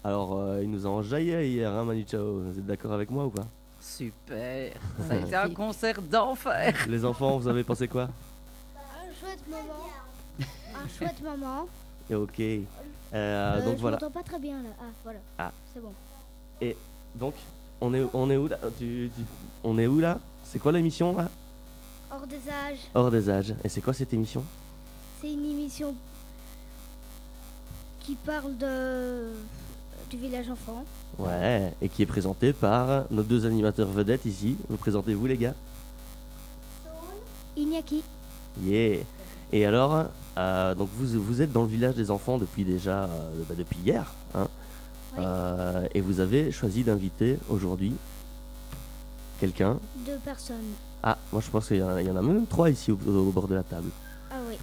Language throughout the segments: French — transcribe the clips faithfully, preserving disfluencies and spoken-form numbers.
Alors, euh, il nous a enjaillé hier, hein, Manu Chao. Vous êtes d'accord avec moi ou pas? Super, ça a été un concert d'enfer. Les enfants, vous avez pensé quoi? Un chouette moment. Un chouette moment. Et ok. Euh, Euh, donc je voilà. m'entends pas très bien là. Ah voilà. Ah. C'est bon. Et donc, on est, on est où là? Tu- tu- On est où là? C'est quoi l'émission là? Hors des âges. Hors des âges. Et c'est quoi cette émission? C'est une émission qui parle de du village enfant. Ouais, et qui est présentée par nos deux animateurs vedettes ici. Vous présentez-vous les gars? Iñaki. Yeah. Et alors, euh, donc vous, vous êtes dans le village des enfants depuis déjà, euh, bah, depuis hier, hein. Oui. Euh, et vous avez choisi d'inviter aujourd'hui quelqu'un. Deux personnes. Ah, moi je pense qu'il y, en a- il y en a même trois ici au, au bord de la table. Ah oui.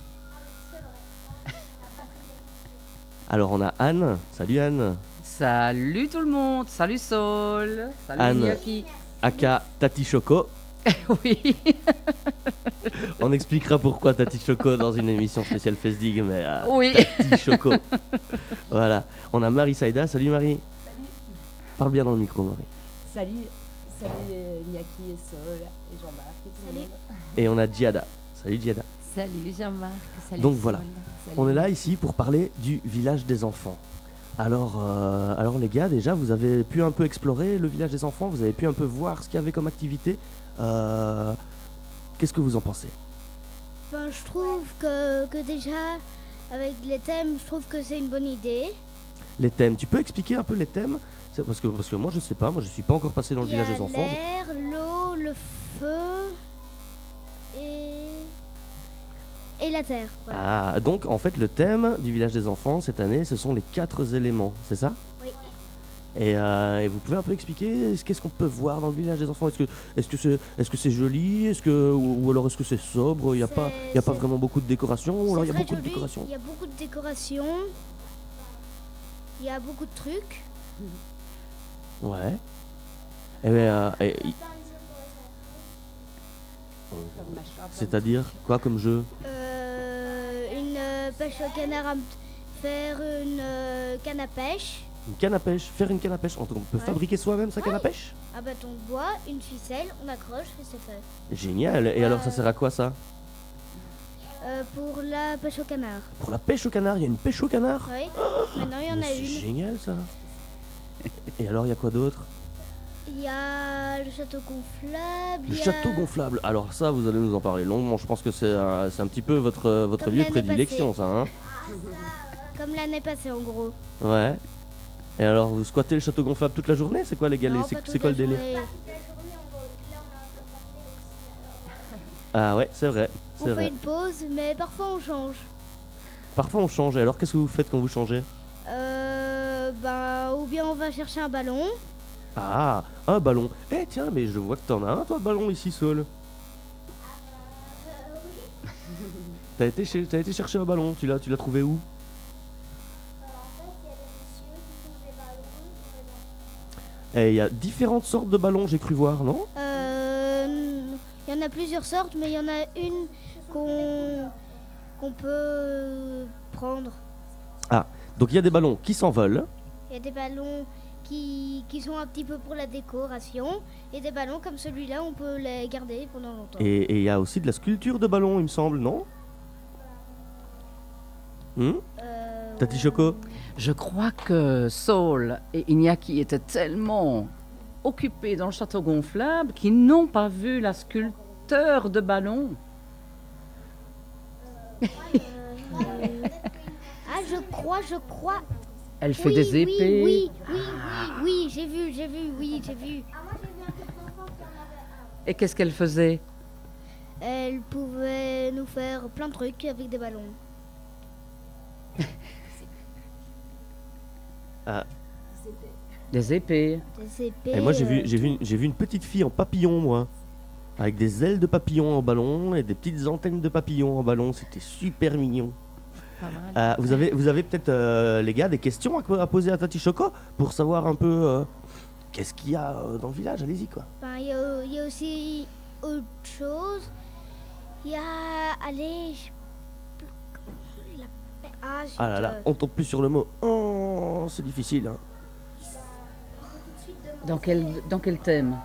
Alors on a Anne. Salut Anne. Salut tout le monde, salut Saul, salut Anne. Iñaki. Aka Tati Choco. Oui, On expliquera pourquoi Tati Choco dans une émission spéciale Fesdig, mais euh, oui. Tati Choco. Voilà. On a Marie Saïda. Salut Marie. Parle bien dans le micro Marie. Salut, salut euh, Iñaki et Sol et Jean-Marc et tout le Salut. monde. Et on a Giada. Salut Giada. Salut Jean-Marc, salut Donc Sol. voilà. Salut. On est là ici pour parler du village des enfants. Alors, euh, alors les gars, déjà, vous avez pu un peu explorer le village des enfants, vous avez pu un peu voir ce qu'il y avait comme activité. Euh, Qu'est-ce que vous en pensez? Ben, je trouve que, que déjà avec les thèmes, je trouve que c'est une bonne idée. Les thèmes, tu peux expliquer un peu les thèmes? C'est parce que, parce que moi je sais pas, moi je suis pas encore passé dans le Il y a village des enfants. l'air, l'eau, le feu et et la terre. Voilà. Ah, donc en fait le thème du village des enfants cette année, ce sont les quatre éléments, c'est ça? Oui. Et, euh, et vous pouvez un peu expliquer ce- qu'est-ce qu'on peut voir dans le village des enfants? Est-ce que est-ce que c'est est-ce que c'est joli? Est-ce que ou, ou alors est-ce que c'est sobre? Il n'y a C'est- pas il y a pas c'est- vraiment beaucoup de décoration ou alors il y a C'est très beaucoup de joli, décoration? Il y a beaucoup de décorations. Il y a beaucoup de trucs. Ouais. Et, ben, euh, et- y- Comme machin, c'est-à-dire quoi comme jeu? Euh, une euh, pêche au canard à m- faire une euh, canne à pêche, Une canne à pêche, faire une canne à pêche. On peut Ouais. fabriquer soi-même sa canne à pêche? un bâton de bois, une ficelle, on accroche et c'est fait. Génial. Et alors ça sert à quoi ça? Euh, pour la pêche au canard. Pour la pêche au canard, il y a une pêche au canard? Oui. Maintenant il y en Mais a c'est une. génial ça. Et alors il y a quoi d'autre? Il y a le château gonflable. Le il y a- château gonflable. Alors ça, vous allez nous en parler longuement. Je pense que c'est un, c'est un petit peu votre, euh, votre Comme lieu de l'année prédilection, ça, hein? Comme l'année passée en gros. Ouais. Et alors, vous squattez le château gonflable toute la journée? C'est quoi les gars? Non, C'est pas c'est toute quoi la le délai? journée. Ah ouais, c'est vrai. On C'est fait vrai. une pause, mais parfois on change. Parfois on change. Et alors, qu'est-ce que vous faites quand vous changez? Euh, ben, ou bien on va chercher un ballon. Ah, un ballon. Eh tiens, mais je vois que t'en as un, toi, de ballon ici, Saul. T'as été, chez- t'as été chercher un ballon. Tu l'as, tu l'as trouvé où? Et il y a différentes sortes de ballons, j'ai cru voir, non? Euh, Il y en a plusieurs sortes, mais il y en a une qu'on qu'on peut prendre. Donc il y a des ballons qui s'envolent. Il y a des ballons qui, qui sont un petit peu pour la décoration et des ballons comme celui-là, on peut les garder pendant longtemps. Et et il y a aussi de la sculpture de ballons, il me semble, non? Hmm? Euh, Tati Choco? Je crois que Saul et Iñaki étaient tellement occupés dans le château gonflable qu'ils n'ont pas vu la sculpteur de ballon. euh, ah, je crois, je crois. Elle fait Oui, des épées. Oui, oui, oui, oui, oui, j'ai vu, j'ai vu, oui, j'ai vu. Et qu'est-ce qu'elle faisait? Elle pouvait nous faire plein de trucs avec des ballons. Des épées. Des épées. Et moi j'ai vu, euh, j'ai vu, une- j'ai vu une petite fille en papillon, moi. Avec des ailes de papillon en ballon et des petites antennes de papillon en ballon. C'était super mignon. pas mal. Euh, vous avez, vous avez peut-être, euh, les gars, des questions à, à poser à Tati Choco pour savoir un peu euh, qu'est-ce qu'il y a euh, dans le village. Allez-y, quoi. ben, il y, a- il y a aussi autre chose. Il y a. Allez. je- comment il l'appelle Ah, zut, Ah là là, euh, on tombe plus sur le mot. Oh, c'est difficile. Hein. Dans quel, dans quel thème?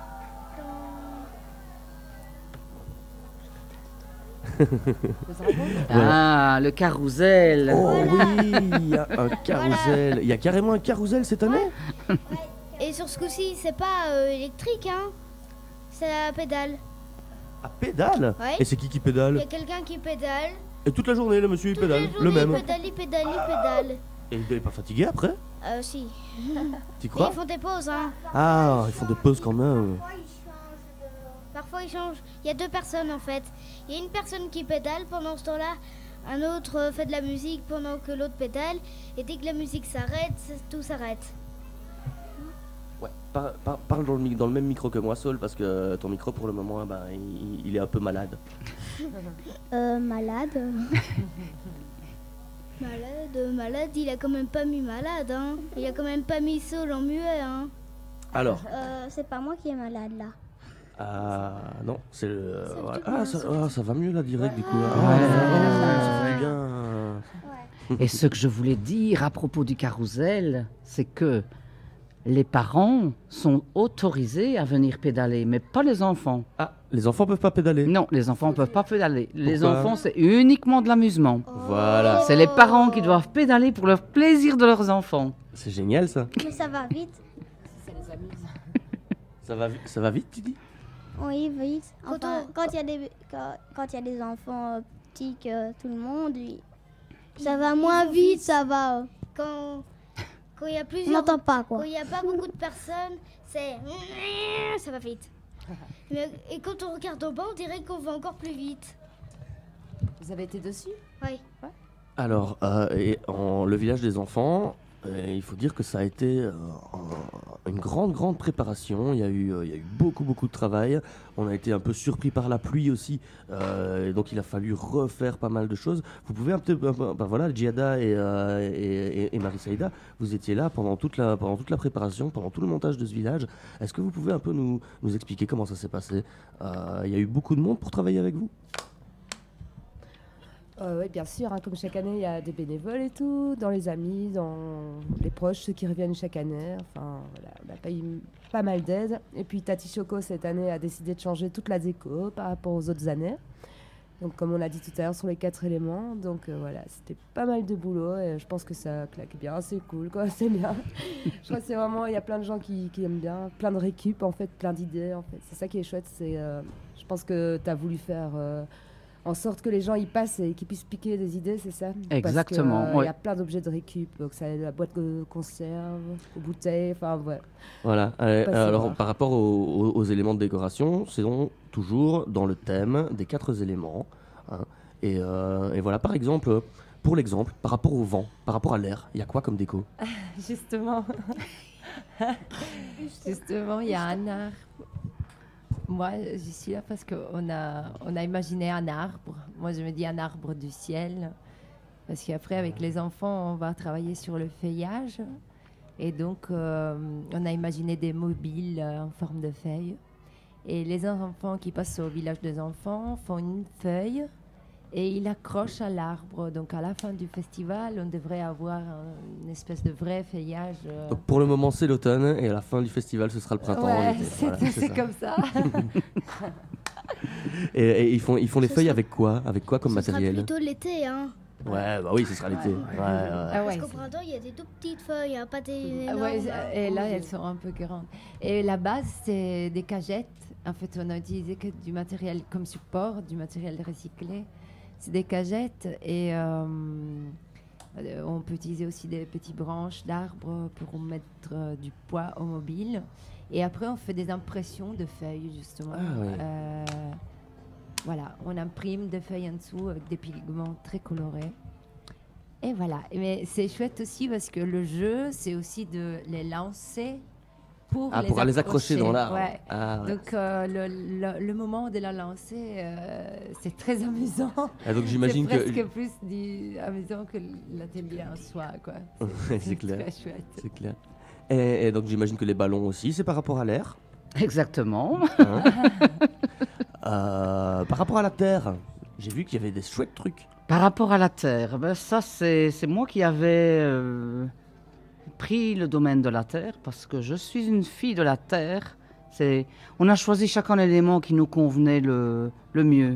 Ah, le carrousel. Oh oui, il y a un carrousel. Il y a carrément un carrousel cette année? Et sur ce coup-ci, c'est pas euh, électrique, hein. C'est à pédale. À pédale? Ouais. Et c'est qui qui Il y pédale? a quelqu'un qui pédale. Et toute la journée, le monsieur il Toute pédale, la journée, le même. Il pédale, il pédale, il pédale. Et il est pas fatigué après? Euh, si. Tu Et crois? ils font des pauses, hein. Ah, ils font des pauses quand même. Parfois, ils changent. Il y a deux personnes, en fait. Il y a une personne qui pédale pendant ce temps-là. Un autre euh, fait de la musique pendant que l'autre pédale. Et dès que la musique s'arrête, tout s'arrête. Ouais, par- par- parle dans le, mi- dans le même micro que moi, Saul, parce que ton micro pour le moment, bah, il, il est un peu malade. Euh, malade. malade, malade, il a quand même pas mis malade, hein. Il a quand même pas mis Saul en muet, hein. Alors, Euh, c'est pas moi qui est malade, là. ah non, c'est le. Ça voilà. te Ah, va, ça, ça. ah, ça va mieux là, direct, du coup. Ouais. Ah, ça, ça fait du bien. Et ce que je voulais dire à propos du carrousel, c'est que les parents sont autorisés à venir pédaler, mais pas les enfants. Ah, les enfants peuvent pas pédaler. Non, les enfants ne peuvent pas pédaler. Les Pourquoi enfants, c'est uniquement de l'amusement. Voilà, C'est les parents qui doivent pédaler pour le plaisir de leurs enfants. c'est génial ça. Mais ça va vite. Ça les amuse. Ça va, vi- ça va vite, tu dis? Oui, vite. Enfin, Enfin, quand il y a des quand, quand il y a des enfants euh, petits que tout le monde, ils- ça va moins vite, ça va. Quand quand il y a on plusieurs, n'entend pas quand quoi. il y a pas beaucoup de personnes, c'est ça va vite. Mais, et quand on regarde en bas, on dirait qu'on va encore plus vite. Vous avez été dessus? Oui. Alors, euh, et en, le village des enfants, euh, il faut dire que ça a été euh, un- une grande, grande préparation. Il y, a eu, euh, il y a eu beaucoup, beaucoup de travail. On a été un peu surpris par la pluie aussi. euh, et donc, il a fallu refaire pas mal de choses. Vous pouvez un petit peu... Ben voilà, Djiada et, euh, et, et- et Marie Saïda, vous étiez là pendant toute, la, pendant toute la préparation, pendant tout le montage de ce village. Est-ce que vous pouvez un peu nous, nous expliquer comment ça s'est passé? Euh, Il y a eu beaucoup de monde pour travailler avec vous? Euh, oui, bien sûr. Hein, comme chaque année, il y a des bénévoles et tout, dans les amis, dans les proches, ceux qui reviennent chaque année. Enfin, voilà, on a pas eu pas mal d'aide. Et puis Tati Choco, cette année, a décidé de changer toute la déco par rapport aux autres années. Donc, comme on l'a dit tout à l'heure, sur les quatre éléments. Donc, euh, voilà, c'était pas mal de boulot et je pense que ça claque bien. C'est cool, quoi. C'est bien. Je crois que c'est vraiment, il y a plein de gens qui, qui aiment bien, plein de récup, en fait, plein d'idées, en fait. C'est ça qui est chouette. C'est, euh, je pense que tu as voulu faire... euh, en sorte que les gens y passent et qu'ils puissent piquer des idées, c'est ça? Exactement, Parce que, euh, il ouais. y a plein d'objets de récup, donc ça la boîte de conserve, aux bouteilles, enfin ouais. Voilà. Euh, Pas alors, savoir. par rapport aux, aux- aux éléments de décoration, c'est donc toujours dans le thème des quatre éléments. hein. Et, euh, et voilà, par exemple, pour l'exemple, par rapport au vent, par rapport à l'air, il y a quoi comme déco? Justement. Justement, il y a un arbre. Moi, je suis là parce qu'on a, on a imaginé un arbre. Moi, je me dis un arbre du ciel. Parce qu'après, avec les enfants, on va travailler sur le feuillage. Et donc, euh, on a imaginé des mobiles euh, en forme de feuilles. Et les enfants qui passent au village des enfants font une feuille et ils accrochent à l'arbre. Donc, à la fin du festival, on devrait avoir un- une espèce de vrai feuillage. euh, Donc, pour le moment, c'est l'automne, et à la fin du festival, ce sera le printemps. Ouais, l'été. c'est Voilà, c'est c'est ça. comme ça. Et, et ils font, ils font les Ce feuilles sera- avec quoi? Avec quoi comme Ce sera matériel? plutôt l'été, hein. Ouais, bah oui, ce sera l'été. Ouais, ouais. Ah Parce ouais, qu'au printemps, il y a des tout petites feuilles, hein, pas des Ah énormes. ouais, hein. et là, elles sont un peu grandes. Et la base, c'est des cagettes. En fait, on a utilisé que du matériel comme support, du matériel recyclé. C'est des cagettes et euh, euh, on peut utiliser aussi des petites branches d'arbres pour mettre euh, du poids au mobile. Et après, on fait des impressions de feuilles, justement. Ah ouais. Euh, voilà, on imprime des feuilles en dessous avec des pigments très colorés. Et voilà. Mais c'est chouette aussi parce que le jeu, c'est aussi de les lancer pour, Ah, les, pour les accrocher dans l'arbre. Ouais. Ah, ouais. Donc euh, le, le- le moment de la lancer, euh, c'est très amusant. Ah, donc j'imagine c'est que. presque plus du- amusant que l'atelier en soi, quoi. Ouais, c'est clair. Très chouette. C'est clair. Et, et donc j'imagine que les ballons aussi, c'est par rapport à l'air. Exactement. hein. Euh, par rapport à la terre, j'ai vu qu'il y avait des chouettes trucs. Par rapport à la terre, ben ça c'est c'est moi qui avais euh, pris le domaine de la terre parce que je suis une fille de la terre. C'est, on a choisi chacun l'élément qui nous convenait le, le mieux.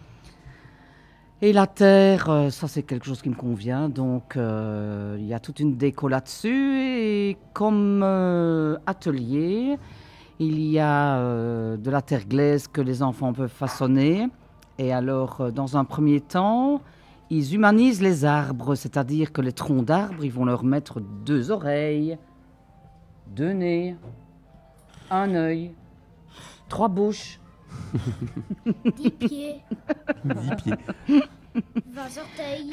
Et la terre, euh, ça c'est quelque chose qui me convient, donc euh, il y a toute une déco là-dessus. Et comme euh, atelier, il y a euh, de la terre glaise que les enfants peuvent façonner. Et alors, euh, dans un premier temps, ils humanisent les arbres, c'est-à-dire que les troncs d'arbres, ils vont leur mettre deux oreilles, deux nez, un œil, trois bouches. dix pieds, Dix pieds. vingt orteils.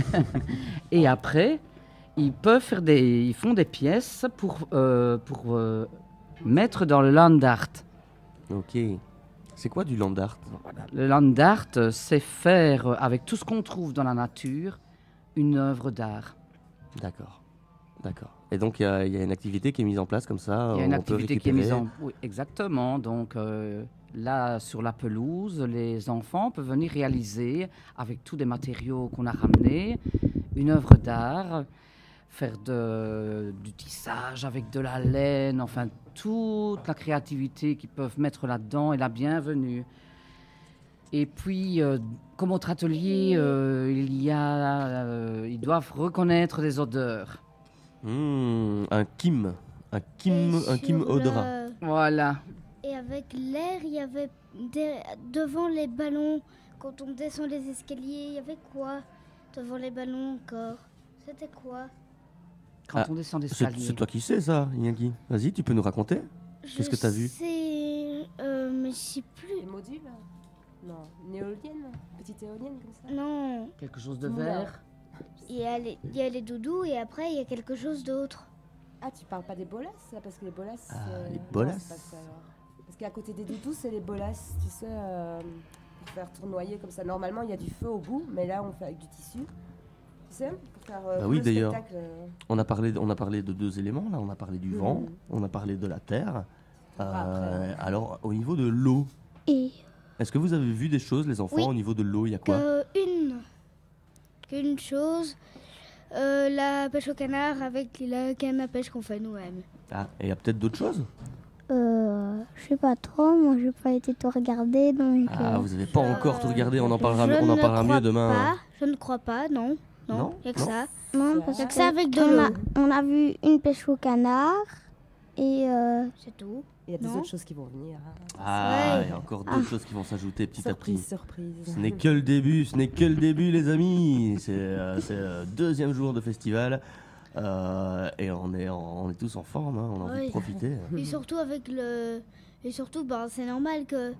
Et après, ils peuvent faire des, ils font des pièces pour, euh, pour euh, mettre dans le land art. Ok. C'est quoi du land art? Le land art, euh, c'est faire, euh, avec tout ce qu'on trouve dans la nature, une œuvre d'art. D'accord. D'accord. Et donc, il y, a- il y a une activité qui est mise en place comme ça. Il y a une on peut activité qui est mise récupérer. en... Oui, exactement. Donc euh, là, sur la pelouse, les enfants peuvent venir réaliser, avec tous des matériaux qu'on a ramenés, une œuvre d'art, faire de, du tissage avec de la laine, enfin, toute la créativité qu'ils peuvent mettre là-dedans est la bienvenue. Et puis, euh, comme autre atelier, euh, il y a, euh, ils doivent reconnaître des odeurs. Mmh, un kim. Un kim, Et un kim sur odorat. le- Voilà. Et avec l'air, il y avait des- devant les ballons, quand on descend les escaliers, il y avait quoi devant les ballons encore? C'était quoi? Quand Ah, on descend des C'est escaliers. c'est toi qui sais ça, Iñaki. Vas-y, tu peux nous raconter? Qu'est-ce que t'as vu? C'est. Euh, mais je sais plus. Les modules Non, une éolienne, petite éolienne comme ça. Non, Quelque chose de Moulin. vert. il y, a les, il y a les doudous et après il y a quelque chose d'autre. Ah, tu parles pas des bolasses là, parce que les bolasses. Ah, c'est- les non, bolasses. c'est pas ça, alors. Parce qu'à côté des doudous, c'est les bolasses, tu sais, euh, pour faire tournoyer comme ça. Normalement, il y a du feu au bout, mais là, on fait avec du tissu. Tu sais, pour faire euh, Bah comme oui, le d'ailleurs. spectacle, euh. On a parlé, on a parlé de deux éléments là. On a parlé du Mhm. vent, on a parlé de la terre. Ah, Euh, après. alors, au niveau de l'eau, Et est-ce que vous avez vu des choses, les enfants, Oui. au niveau de l'eau? Il y a quoi? que une. Qu'une chose. euh, la pêche au canard avec la canne à pêche qu'on fait nous-mêmes. Ah, et il y a peut-être d'autres choses? Euh, je sais pas trop, moi j'ai pas été tout regarder donc. Ah, euh, vous avez pas Euh, encore tout regardé. On en parlera, Je on en ne parlera crois mieux demain. Pas, je ne crois pas, non. Non, Non il n'y a que Non. ça. non, parce Y a que que ça avec de on, a, l'eau. on a vu une pêche au canard et euh, C'est tout. Il y a des Non. autres choses qui vont venir. hein. Ah, Ouais. il y a encore d'autres choses qui vont s'ajouter petit à petit. Surprise, surprise. Ce n'est que le début, ce n'est que le début, les amis. C'est euh, c'est le deuxième jour de festival. Euh, et on est, en- on est tous en forme, hein, on a envie Oui. de profiter. Et surtout avec le. Et surtout, ben, c'est normal que.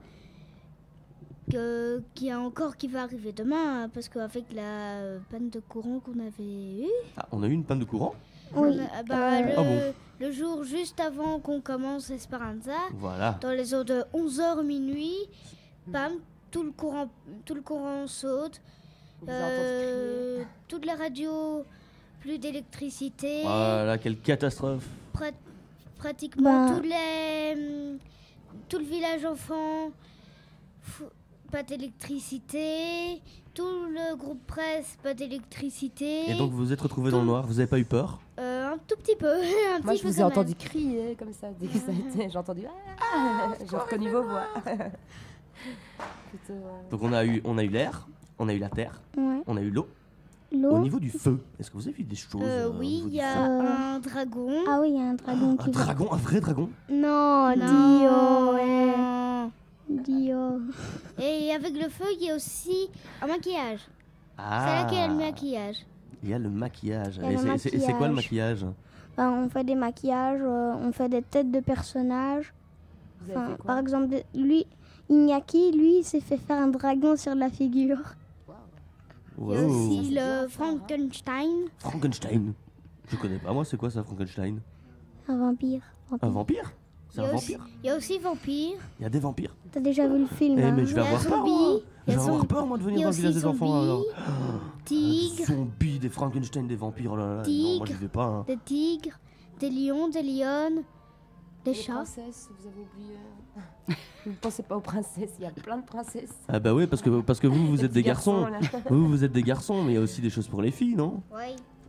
que- qu'il y a encore qui va arriver demain, hein, parce qu'avec la euh, panne de courant qu'on avait eue, Ah, on a eu une panne de courant? oui. on a- ben, le, Ah bon le jour juste avant qu'on commence Esperanza, Voilà. dans les heures de onze heures minuit, bam, tout le courant, tout le courant saute. Vous avez entendu Euh, toute la radio, plus d'électricité. Voilà, quelle catastrophe. Prat- pratiquement Bah. tous les, hum, tout le village enfant, fou- pas d'électricité. Tout le groupe presse, pas d'électricité. Et donc vous vous êtes retrouvés dans le noir, vous avez pas eu peur? Euh, un tout petit peu, un Moi, petit je peu vous ai quand entendu même. crier comme ça dès que ça a été. J'ai entendu. Ah J'ai reconnu vos voix. Plutôt, euh, Donc on a eu, on a eu l'air, on a eu la terre, Ouais. on a eu l'eau. Au L'eau. niveau du feu, est-ce que vous avez vu des choses? Euh, euh, au oui, niveau il du y a feu Euh, un dragon. Ah oui, il y a un dragon Un qui va. dragon, un vrai dragon? Non, Non. Dio. Dio. Et avec le feu, il y a aussi un maquillage. C'est Ah, là qu'il y a le maquillage. il y a le maquillage. Il y a Et le c'est- c'est c'est quoi le maquillage. maquillage? Ben, on fait des maquillages, euh, on fait des têtes de personnages. Vous avez Enfin, fait quoi par exemple, de- lui, Iñaki, lui, il s'est fait faire un dragon sur la figure. Il y a Wow. aussi C'est le bien, ça, hein. Frankenstein. Frankenstein. Je connais pas, moi c'est quoi ça, Frankenstein? Un vampire. Un vampire? C'est Il y, un a aussi, vampire? il y a aussi vampire. Il y a des vampires. T'as déjà vu le film Eh hein mais je vais Il y a avoir peur zombie, moi. il y Je a vais avoir zombie, peur moi de il y venir a dans le village aussi des enfants zombie, alors. tigre, Des zombies, des Frankenstein, des vampires, oh là là. Non, Tigre. moi j'y vais pas. hein. des tigres, des lions, des lionnes, des Les chats. princesses, vous avez oublié. Vous ne pensez pas aux princesses, il y a plein de princesses. Ah bah oui, parce que, parce que vous, vous Des êtes des petits garçons. là. Vous, vous êtes des garçons, mais il y a aussi des choses pour les filles, non? Oui.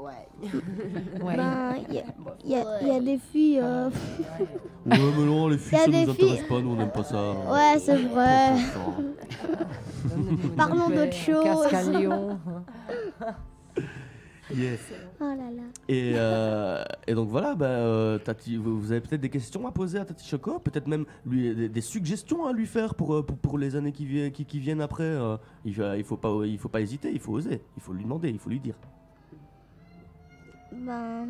Ouais. Ouais. Ben, il y, a- y a- y a des filles. euh, Ouais, mais non, les filles, Y a ça des nous filles- intéresse pas, nous, on n'aime pas ça. Ouais, c'est vrai. Donne-nous Parlons une d'autre paix, chose. un casque à lion. Yeah. Oh là là. Et, euh, et donc voilà, bah, euh, Tati, vous, vous avez peut-être des questions à poser à Tati Choco, peut-être même lui, des, des suggestions à lui faire pour, euh, pour, pour les années qui, vi- qui, qui viennent après. euh, il ne il faut, pas- il faut pas hésiter, il faut oser, il faut lui demander, il faut lui dire. Ben,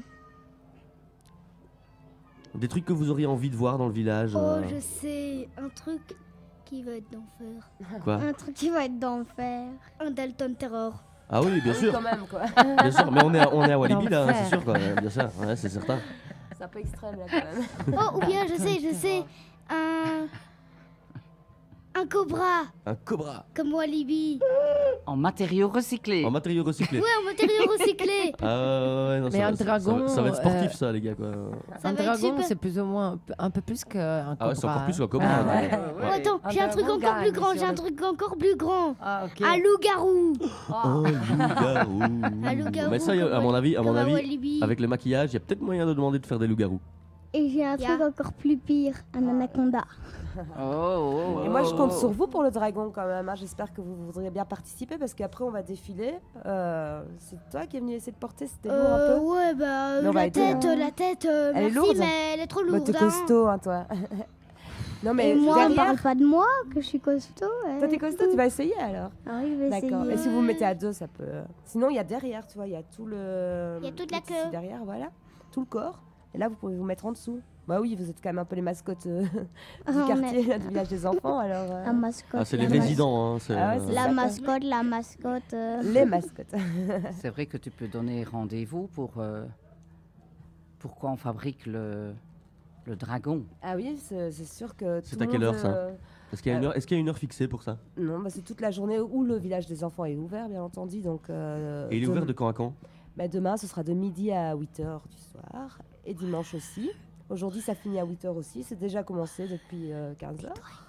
Des trucs que vous auriez envie de voir dans le village. Oh, euh, je sais, un truc qui va être d'enfer. quoi un truc qui va être d'enfer. Un Dalton Terror. Ah oui, bien Oui, sûr, quand même, quoi. bien sûr, mais on est à, on est à Walibi là, hein, L'enfer. c'est sûr, quoi, bien sûr, ouais, c'est certain. C'est un peu extrême, là, quand même. Oh, ou bien, je sais, je sais, un... Un cobra, Un cobra comme Walibi. En matériaux recyclés. en matériaux recyclés. Ouais, en matériaux recyclés. Ah ouais, non, Mais ça, un va- ça- dragon, ça, va être sportif euh, ça, les gars, quoi. Ça Un va être dragon, super. c'est plus ou moins un peu, un peu plus qu'un cobra. Ah ouais, c'est encore plus qu'un hein. cobra. Ah ouais. ouais. Oh, attends, Un j'ai un truc dragon encore plus gagne grand, sur j'ai un le- truc encore plus grand. Ah, ok. Un loup-garou. Un loup-garou. Un loup-garou. Mais ça, y a- comme à mon Wal- avis, à mon comme avis, Walibi. avec le maquillage, il y a peut-être moyen de demander de faire des loups-garous. Et j'ai un Y a- truc encore plus pire, un anaconda. Oh, oh, Et moi, je compte oh. sur vous pour le dragon quand même. hein. J'espère que vous voudriez bien participer parce qu'après, on va défiler. Euh, c'est toi qui es venu essayer de porter, c'était lourd Euh, un peu. ouais, bah, Mais on va la aider, tête, hein. la tête, euh, Elle est merci, lourde. mais elle est trop Bah, lourde. t'es hein. costaud, hein, toi. non, mais Et moi, on derrière, parle pas de moi, que je suis costaud. hein. toi, t'es costaud, tu vas essayer alors. Ah oui, je vais D'accord. essayer. Et si vous vous mettez à deux, ça peut. Sinon, il y a derrière, tu vois, il y a tout le. Il y a toute la le tissu queue. derrière, voilà. Tout le corps. Et là, vous pouvez vous mettre en dessous. Bah oui, vous êtes quand même un peu les mascottes euh, Ah, du on quartier, est- là, du village des enfants, alors. euh, La mascotte. Ah, c'est les la mas- résidents, hein. c'est, Ah ouais, euh, c'est La ça. mascotte, la mascotte. euh, Les mascottes. C'est vrai que tu peux donner rendez-vous pour euh, pourquoi on fabrique le, le dragon. Ah oui, c'est c'est sûr que. C'est tout à le quelle monde, heure, ça euh, Est-ce qu'il y a une heure, est-ce qu'il y a une heure fixée pour ça Non, bah, c'est toute la journée où le village des enfants est ouvert, bien entendu. Donc, euh, Et il est dem- ouvert de quand à quand bah, demain, ce sera de midi à huit heures du soir. Et dimanche aussi. Aujourd'hui, ça finit à huit heures aussi. C'est déjà commencé depuis euh, quinze heures.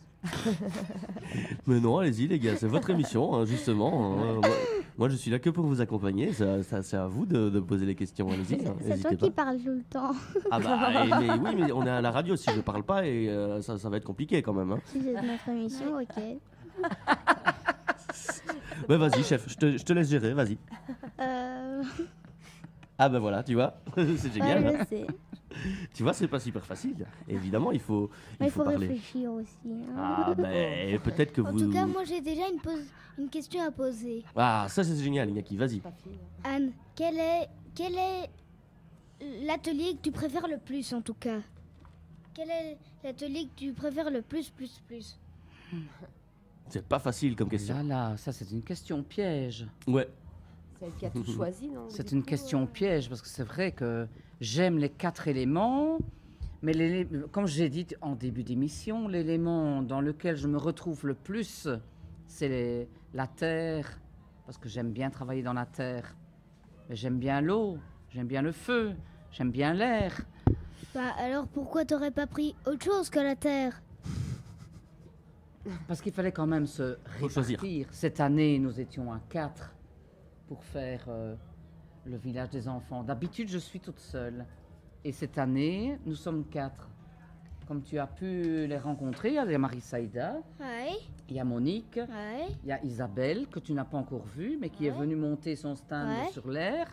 Mais non, allez-y les gars, c'est votre émission, hein, justement. hein. Moi, moi, je suis là que pour vous accompagner. Ça, ça- c'est à vous de, de poser les questions. Allez-y, hein, C'est n'hésitez toi qui pas. parles tout le temps. Ah bah, et- mais oui, mais on est à la radio. Si je parle pas, et euh, ça, ça va être compliqué quand même. Hein. Si c'est notre émission, ok. Ouais, vas-y, chef, je te, je te laisse gérer. Vas-y. Euh... Ah bah voilà, tu vois, c'est génial. ouais, hein. je sais. Tu vois, c'est pas super facile. Évidemment, il faut, Mais il il faut faut parler. réfléchir aussi. hein. Ah ben peut-être que En vous. tout cas, moi j'ai déjà une, pose- une question à poser. Ah ça c'est génial, Iñaki, vas-y. Anne, quel est, quel est l'atelier que tu préfères le plus en tout cas? Quel est l'atelier que tu préfères le plus, plus, plus? C'est pas facile comme question. Là, là, ça c'est une question piège. Ouais. C'est elle qui a tout choisi, non C'est du une coup, question euh, piège parce que c'est vrai que j'aime les quatre éléments, mais l'élé- comme j'ai dit en début d'émission, l'élément dans lequel je me retrouve le plus, c'est les- la terre, parce que j'aime bien travailler dans la terre. Mais j'aime bien l'eau, j'aime bien le feu, j'aime bien l'air. Bah alors pourquoi t'aurais pas pris autre chose que la terre? Parce qu'il fallait quand même se Faut choisir. répartir. Cette année, nous étions à quatre pour faire euh, le village des enfants. D'habitude, je suis toute seule. Et cette année, nous sommes quatre. Comme tu as pu les rencontrer, il y a Marie Saïda, Ouais, il y a Monique, ouais. il y a Isabelle, que tu n'as pas encore vue, mais qui est Ouais. venue monter son stand Ouais. sur l'air.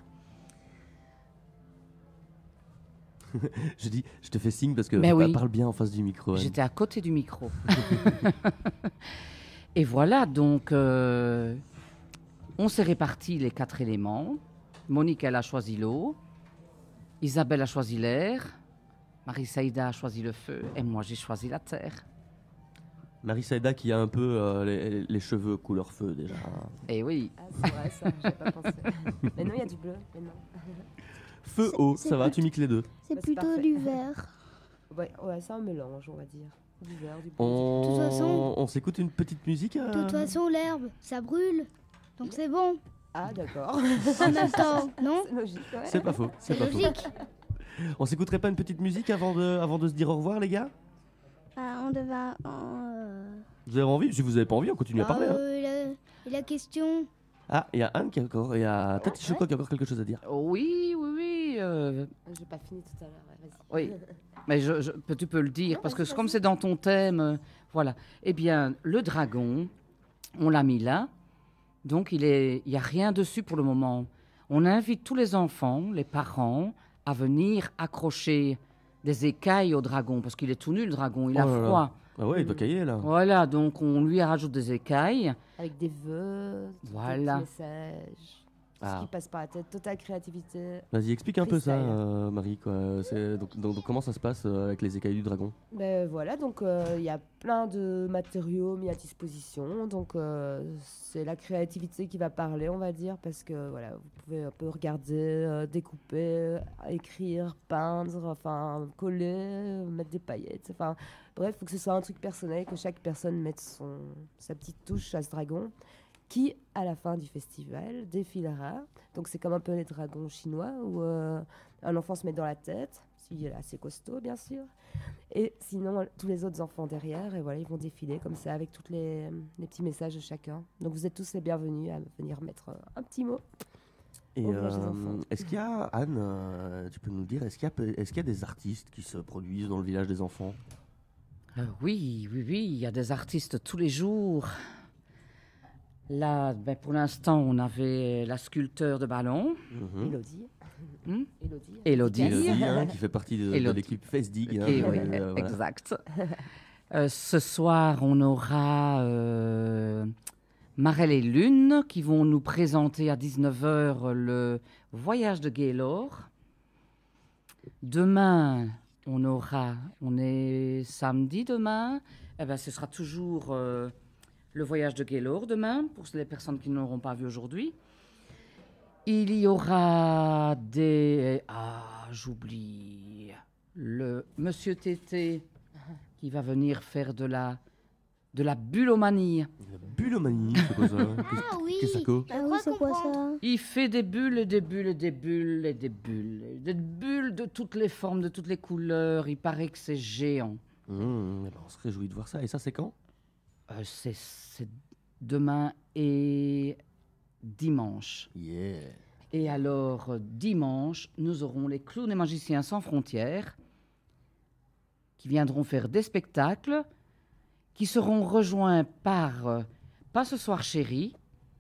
Je dis, je te fais signe parce que Mais bah, oui. parle bien en face du micro. Anne. J'étais à côté du micro. Et voilà, donc, euh, on s'est répartis les quatre éléments. Monique, elle a choisi l'eau. Isabelle a choisi l'air. Marie-Saïda a choisi le feu. Et moi, j'ai choisi la terre. Marie Saïda qui a un peu euh, les, les cheveux couleur feu déjà. Et oui, Ah, c'est vrai, ça, j'ai pas pensé. Mais non, il y a du bleu. Mais non. Feu C'est- haut, c'est ça va, pas- tu mixes les deux. C'est Bah, c'est plutôt parfait. du vert. Ouais, ouais, c'est un mélange, on va dire. Du vert, du bleu. On, toute façon- on s'écoute une petite musique. euh De toute façon, l'herbe, ça brûle. Donc c'est bon. Ah, d'accord. En même temps, non? C'est logique, ouais. C'est pas faux, c'est C'est pas faux. logique. On s'écouterait pas une petite musique avant de, avant de se dire au revoir, les gars? Ah, on devait. euh, Vous avez envie? Si vous avez pas envie, on continue à Bah, parler. hein. euh, et, la, et la question, Ah, il y a Anne qui a encore, il y a Tati Choco qui a encore quelque chose à dire. Oui, oui, oui. euh, J'ai pas fini tout à l'heure. ouais, Vas-y. Oui, mais je, je- tu peux le dire, Non, parce que vas-y, comme vas-y. c'est dans ton thème, euh, voilà. Eh bien, le dragon, on l'a mis là, donc il est, il n'y a rien dessus pour le moment. On invite tous les enfants, les parents, à venir accrocher des écailles au dragon, parce qu'il est tout nu, le dragon, il a Oh là là. froid. Ah ouais, il doit Mm. cailler là. Voilà, donc on lui rajoute des écailles. Avec des vœux, Voilà. des petits messages, tout Ah. ce qui passe par la tête, totale créativité. Vas-y, explique un peu ça, Freestyle. euh, Marie. Quoi. C'est- Donc, donc- donc, comment ça se passe euh, avec les écailles du dragon? Ben voilà, donc euh, il y a plein de matériaux mis à disposition. Donc euh, c'est la créativité qui va parler, on va dire, parce que voilà, vous pouvez un peu regarder, euh, découper, écrire, peindre, enfin coller, euh, mettre des paillettes. Enfin bref, il faut que ce soit un truc personnel, que chaque personne mette son, sa petite touche à ce dragon, qui à la fin du festival défilera. Donc c'est comme un peu les dragons chinois où euh, un enfant se met dans la tête, s'il est assez costaud bien sûr. Et sinon, tous les autres enfants derrière, et voilà, ils vont défiler comme ça avec tous les, les petits messages de chacun. Donc vous êtes tous les bienvenus à venir mettre euh, un petit mot. Et Au village des euh, enfants. est-ce qu'il y a, Anne, euh, tu peux nous dire, est-ce qu'il y a, pe- est-ce qu'il y a des artistes qui se produisent dans le village des enfants? Euh, oui, oui, oui, il y a des artistes tous les jours. Là, ben, pour l'instant, on avait la sculpteur de ballon. Mhm. Élodie. Hmm Élodie. Élodie. Élodie, hein, qui fait partie de, de Élodie. l'équipe Fesdig. hein, Ok, oui, euh, voilà. exact. Euh, ce soir, on aura euh, Marelle et Lune qui vont nous présenter à dix-neuf heures le voyage de Gaylord. Demain, on aura, on est samedi demain, eh ben, ce sera toujours euh, le voyage de Gaylord demain, pour les personnes qui ne l'auront pas vu aujourd'hui. Il y aura des... Ah, j'oublie. Le Monsieur Tété qui va venir faire de la, de la bullomanie. La bullomanie, c'est quoi ça? Qu'est-ce- Ah oui. Qu'est-ce que ça co Je Ah oui, crois c'est quoi comprendre. ça? Il fait des bulles et des bulles et des bulles et des bulles. et Des bulles de toutes les formes, de toutes les couleurs. Il paraît que c'est géant. Mmh, eh ben, on se réjouit de voir ça. Et ça, c'est quand? Euh, c'est, c'est demain et dimanche. Yeah. Et alors, euh, dimanche, nous aurons les clowns et magiciens sans frontières qui viendront faire des spectacles, qui seront rejoints par, euh, pas ce soir chéri,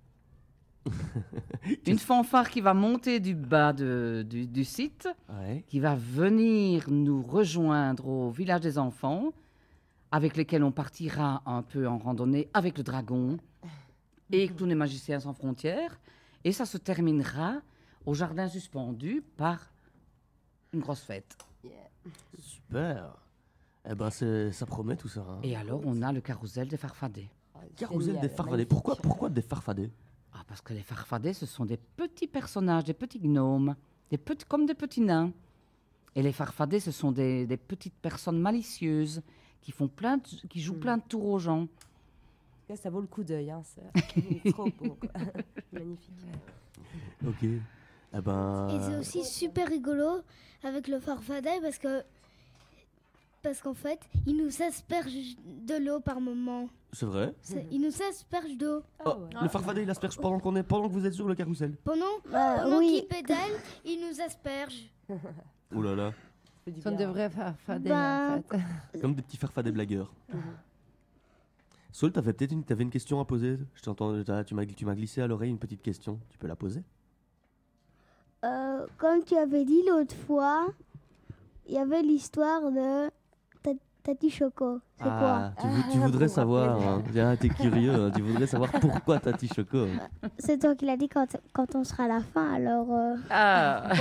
une fanfare qui va monter du bas de- du, du site, Ouais. qui va venir nous rejoindre au village des enfants, avec lesquels on partira un peu en randonnée avec le dragon et clowns et magiciens sans frontières. Et ça se terminera au jardin suspendu par une grosse fête. Super. Eh ben, c'est- ça promet tout ça. hein. Et alors, on a le carrousel des farfadets. Carrousel Génial, des farfadets. magnifique. Pourquoi, pourquoi des farfadets? Ah, parce que les farfadets, ce sont des petits personnages, des petits gnomes, des petits, comme des petits nains. Et les farfadets, ce sont des, des petites personnes malicieuses qui, font plein de- qui jouent Mm. plein de tours aux gens. En tout cas, ça vaut le coup d'œil. Hein, c'est il est trop beau. quoi. Magnifique. Ok. Eh ben. Et c'est aussi super rigolo avec le farfadet parce que parce qu'en fait, il nous asperge de l'eau par moment. C'est vrai. C'est- Il nous asperge d'eau. Ah Oh, ouais. le farfadet, il asperge pendant, qu'on est, pendant que vous êtes sur le carrousel. Pendant, Bah, pendant oui. qu'il pédale, il nous asperge. Oh là là. C'est du Ce sont bien. de vrais farfadets, Bah, en fait. Comme des petits farfadets blagueurs. Saul, t'avais peut-être une, t'avais une question à poser. Je t'entends, t'as- tu m'as, tu m'as glissé à l'oreille une petite question. Tu peux la poser? Euh, comme tu avais dit l'autre fois, il y avait l'histoire de Ta- Tati Choco. C'est quoi? tu, veux- tu Ah, voudrais pour savoir. rappeler. Hein. Tiens, t'es curieux. hein. Tu voudrais savoir pourquoi Tati Choco. C'est toi qui l'as dit quand, quand on sera à la fin, alors... euh, Ah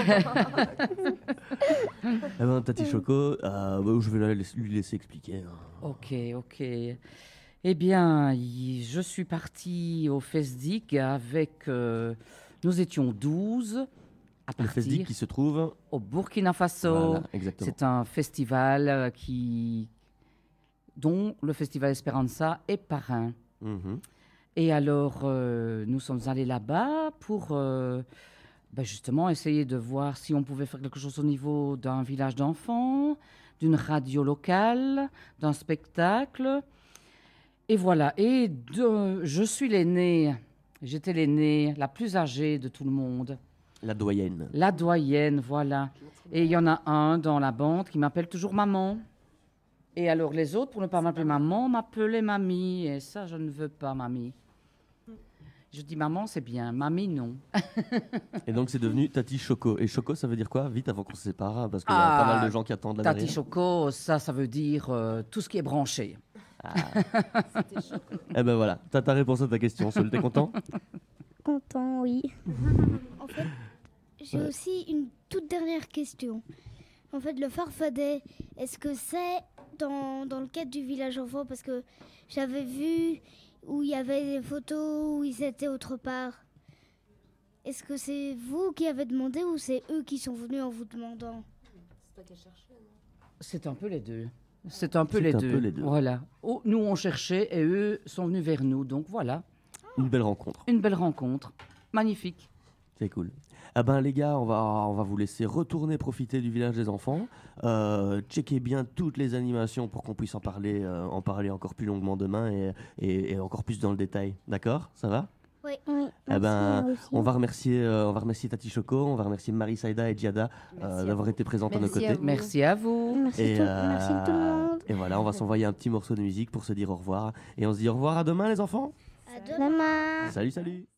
Eh ben, Tati Choco, euh, bah, je vais la laisser- lui laisser expliquer. hein. Ok, ok. Eh bien, y- je suis partie au Fesdig avec... euh, nous étions douze à Le Fesdig partir qui se trouve. au Burkina Faso. Voilà, exactement. C'est un festival euh, qui, dont le Festival Esperanza est parrain. Mhm. Et alors, euh, nous sommes allés là-bas pour euh, ben justement essayer de voir si on pouvait faire quelque chose au niveau d'un village d'enfants, d'une radio locale, d'un spectacle. Et voilà. Et de- je suis l'aînée J'étais l'aînée, la plus âgée de tout le monde. La doyenne. La doyenne, voilà. Et il y en a un dans la bande qui m'appelle toujours maman. Et alors les autres, pour ne pas m'appeler maman, m'appelaient mamie. Et ça, je ne veux pas, mamie. Je dis maman, c'est bien. Mamie, non. Et donc c'est devenu Tati Choco. Et Choco, ça veut dire quoi? Vite avant qu'on se sépare, parce qu'il y a Ah, pas mal de gens qui attendent là Tati derrière. Choco, ça, ça veut dire euh, tout ce qui est branché. Eh ben voilà, t'as ta réponse à ta question. Saul, t'es content? Content, oui. En fait, j'ai Ouais. aussi une toute dernière question. En fait, le farfadet, est-ce que c'est dans, dans le cadre du village enfant? Parce que j'avais vu où il y avait des photos où ils étaient autre part. Est-ce que c'est vous qui avez demandé ou c'est eux qui sont venus en vous demandant? C'est un peu les deux. C'est un peu, C'est les, un deux. peu les deux. Voilà. Oh, nous, on cherchait et eux sont venus vers nous. Donc voilà, Une belle rencontre. une belle rencontre. Magnifique. C'est cool. Ah ben les gars, on va, on va vous laisser retourner profiter du village des enfants. Euh, checkez bien toutes les animations pour qu'on puisse en parler, euh, en parler encore plus longuement demain et, et- et encore plus dans le détail. D'accord? Ça va? Oui. Oui. Eh ben, merci, moi aussi. on va remercier, euh, on va remercier Tati Choco, on va remercier Marie Saïda et Giada euh, d'avoir été présentes à nos Merci à côtés. vous. Merci à vous. Merci, Et, tout, euh, merci tout le monde. et voilà, on va s'envoyer un petit morceau de musique pour se dire au revoir. Et on se dit au revoir à demain les enfants. À demain. Demain. Salut, salut.